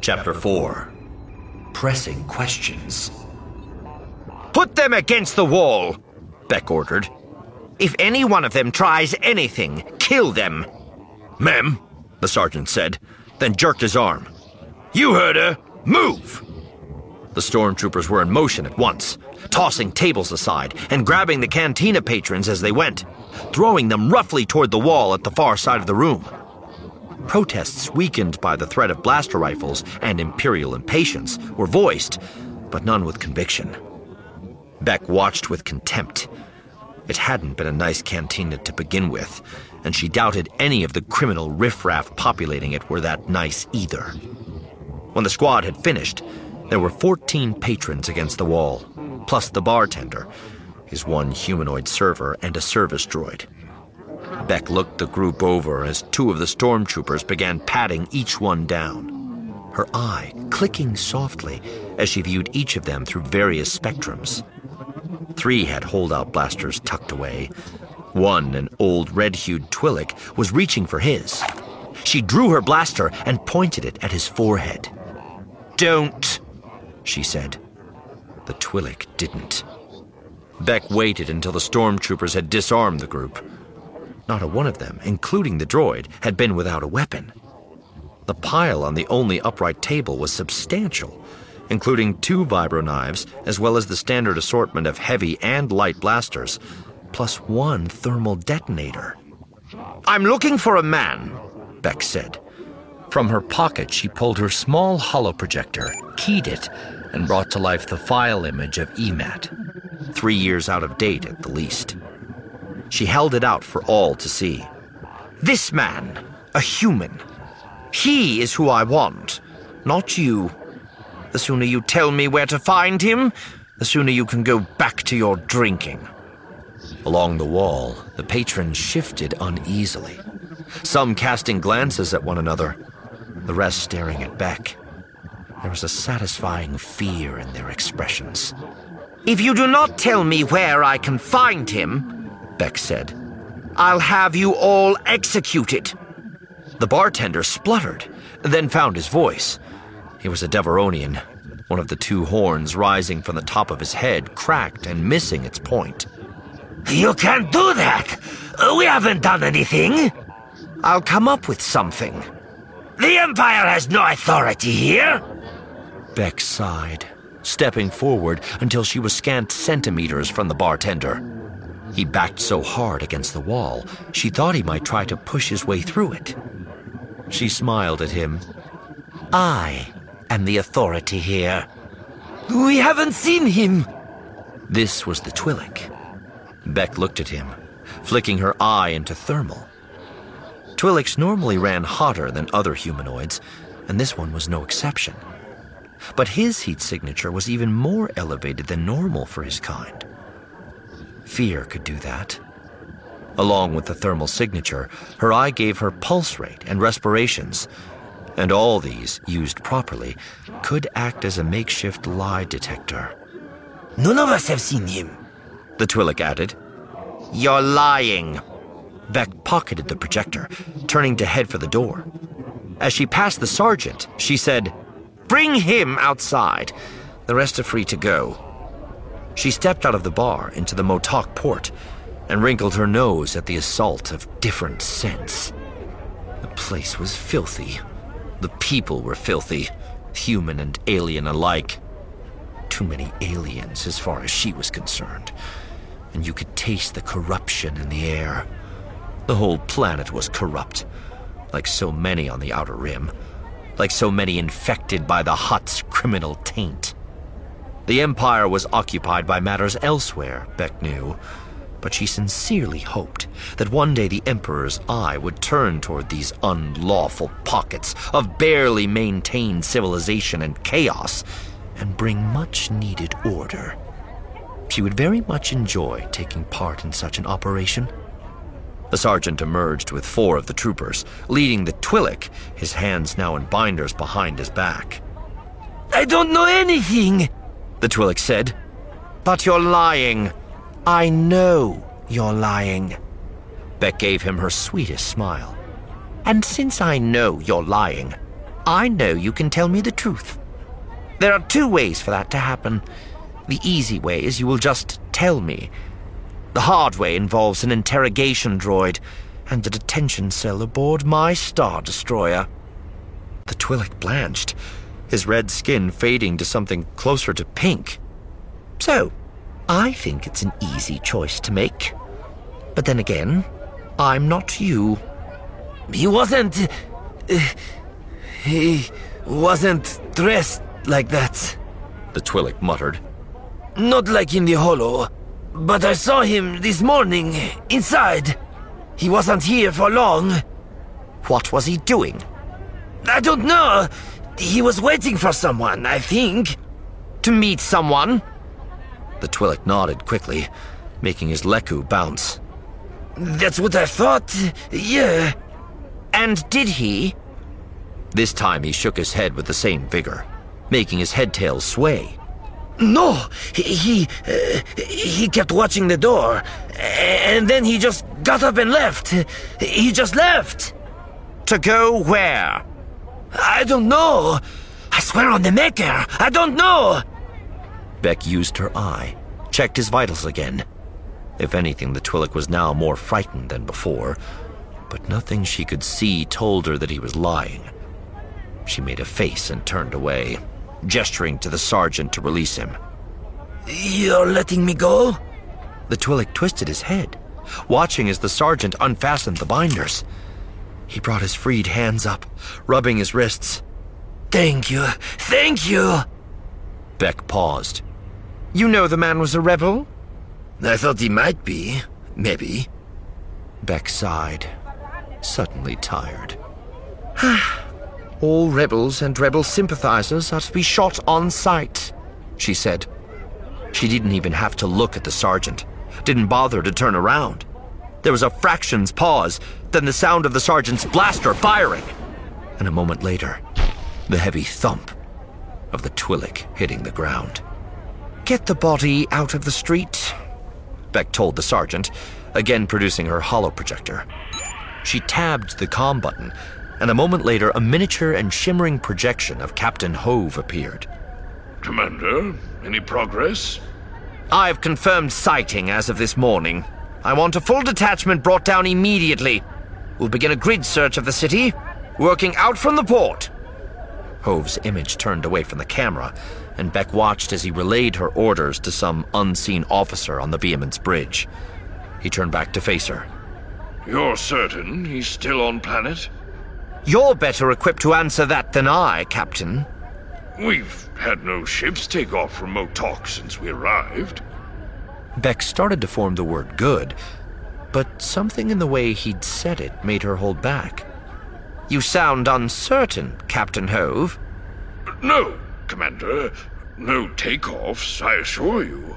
Chapter 4. Pressing Questions. "Put them against the wall," Beck ordered. "If any one of them tries anything, kill them." "Ma'am," the sergeant said, then jerked his arm. "You heard her. Move!" The stormtroopers were in motion at once, tossing tables aside and grabbing the cantina patrons as they went, throwing them roughly toward the wall at the far side of the room. Protests weakened by the threat of blaster rifles and Imperial impatience were voiced, but none with conviction. Beck watched with contempt. It hadn't been a nice cantina to begin with, and she doubted any of the criminal riffraff populating it were that nice either. When the squad had finished, there were 14 patrons against the wall, plus the bartender, his one humanoid server, and a service droid. Beck looked the group over as two of the stormtroopers began patting each one down, her eye clicking softly as she viewed each of them through various spectrums. 3 had holdout blasters tucked away. 1, an old red-hued Twi'lek, was reaching for his. She drew her blaster and pointed it at his forehead. "Don't," she said. The Twi'lek didn't. Beck waited until the stormtroopers had disarmed the group. Not a one of them, including the droid, had been without a weapon. The pile on the only upright table was substantial, including 2 vibro knives, as well as the standard assortment of heavy and light blasters, plus 1 thermal detonator. "I'm looking for a man," Beck said. From her pocket, she pulled her small holoprojector, keyed it, and brought to life the file image of EMAT, 3 years out of date at the least. She held it out for all to see. "This man, a human. He is who I want, not you. The sooner you tell me where to find him, the sooner you can go back to your drinking." Along the wall, the patrons shifted uneasily, some casting glances at one another, the rest staring at Beck. There was a satisfying fear in their expressions. "If you do not tell me where I can find him," Beck said, "I'll have you all executed." The bartender spluttered, then found his voice. He was a Devaronian, one of the 2 horns rising from the top of his head, cracked and missing its point. "You can't do that! We haven't done anything!" "I'll come up with something." "The Empire has no authority here!" Beck sighed, stepping forward until she was scant centimeters from the bartender. He backed so hard against the wall, she thought he might try to push his way through it. She smiled at him. "I am the authority here." "We haven't seen him." This was the Twi'lek. Beck looked at him, flicking her eye into thermal. Twi'leks normally ran hotter than other humanoids, and this one was no exception. But his heat signature was even more elevated than normal for his kind. Fear could do that. Along with the thermal signature, her eye gave her pulse rate and respirations, and all these, used properly, could act as a makeshift lie detector. "None of us have seen him," the Twi'lek added. "You're lying." Beck pocketed the projector, turning to head for the door. As she passed the sergeant, she said, "Bring him outside. The rest are free to go." She stepped out of the bar into the Motok port and wrinkled her nose at the assault of different scents. The place was filthy. The people were filthy, human and alien alike. Too many aliens as far as she was concerned, and you could taste the corruption in the air. The whole planet was corrupt, like so many on the Outer Rim, like so many infected by the Hutt's criminal taint. The Empire was occupied by matters elsewhere, Beck knew, but she sincerely hoped that one day the Emperor's eye would turn toward these unlawful pockets of barely maintained civilization and chaos and bring much-needed order. She would very much enjoy taking part in such an operation. The sergeant emerged with 4 of the troopers, leading the Twi'lek, his hands now in binders behind his back. "I don't know anything," the Twi'lek said. "But you're lying. I know you're lying." Beck gave him her sweetest smile. "And since I know you're lying, I know you can tell me the truth. There are two ways for that to happen. The easy way is you will just tell me. The hard way involves an interrogation droid and a detention cell aboard my Star Destroyer. The Twi'lek blanched, his red skin fading to something closer to pink. So, I think it's an easy choice to make. But then again, I'm not you. He wasn't dressed like that, the Twi'lek muttered. Not like in the holo, but I saw him this morning, inside. He wasn't here for long. What was he doing? I don't know. He was waiting for someone, I think. To meet someone? The Twi'lek nodded quickly, making his Leku bounce. That's what I thought, yeah. And did he? This time he shook his head with the same vigor, making his head-tail sway. No, he kept watching the door, and then he just got up and left. He just left. To go where? I don't know. I swear on the Maker, I don't know. Bek used her eye, checked his vitals again. If anything, the Twi'lek was now more frightened than before, but nothing she could see told her that he was lying. She made a face and turned away, gesturing to the sergeant to release him. You're letting me go? The Twi'lek twisted his head, watching as the sergeant unfastened the binders. He brought his freed hands up, rubbing his wrists. Thank you. Thank you. Bek paused. You know the man was a rebel? I thought he might be. Maybe. Bek sighed, suddenly tired. All rebels and rebel sympathizers are to be shot on sight, she said. She didn't even have to look at the sergeant, didn't bother to turn around. There was a fraction's pause, then the sound of the sergeant's blaster firing, and a moment later, the heavy thump of the Twi'lek hitting the ground. Get the body out of the street, Bek told the sergeant, again producing her holoprojector. She tabbed the comm button, and a moment later a miniature and shimmering projection of Captain Hove appeared. Commander, any progress? I've confirmed sighting as of this morning. I want a full detachment brought down immediately. We'll begin a grid search of the city, working out from the port. Hove's image turned away from the camera, and Bek watched as he relayed her orders to some unseen officer on the Behemoth's bridge. He turned back to face her. You're certain he's still on planet? You're better equipped to answer that than I, Captain. We've had no ships take off from Motok since we arrived. Bek started to form the word good, but something in the way he'd said it made her hold back. You sound uncertain, Captain Hove. No, Commander. No takeoffs, I assure you.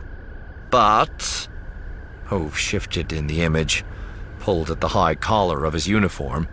But... Hove shifted in the image, pulled at the high collar of his uniform.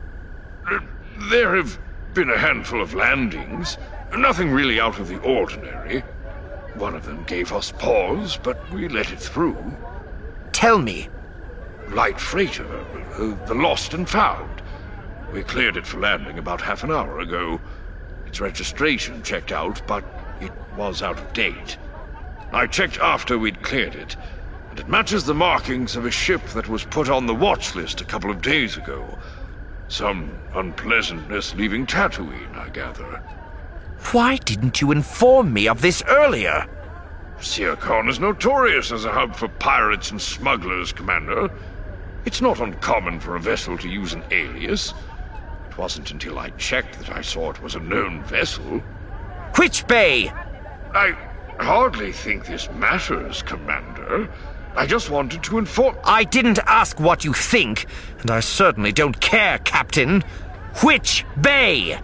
There have been a handful of landings. Nothing really out of the ordinary. One of them gave us pause, but we let it through. Tell me. Light freighter, the Lost and Found. We cleared it for landing about half an hour ago. Its registration checked out, but it was out of date. I checked after we'd cleared it, and it matches the markings of a ship that was put on the watch list a couple of days ago. Some unpleasantness leaving Tatooine, I gather. Why didn't you inform me of this earlier? Siacon is notorious as a hub for pirates and smugglers, Commander. It's not uncommon for a vessel to use an alias. It wasn't until I checked that I saw it was a known vessel. Which bay? I hardly think this matters, Commander. I just wanted to inform... I didn't ask what you think, and I certainly don't care, Captain. Which bay?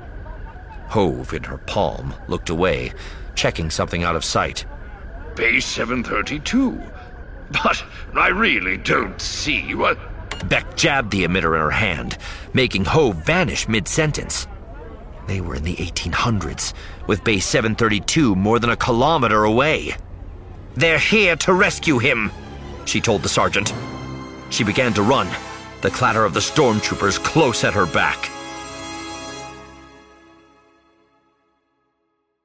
Hove, in her palm, looked away, checking something out of sight. Bay 732. But I really don't see what... Bek jabbed the emitter in her hand, making Hove vanish mid-sentence. They were in the 1800s, with Bay 732 more than a kilometer away. They're here to rescue him, she told the sergeant. She began to run, the clatter of the stormtroopers close at her back.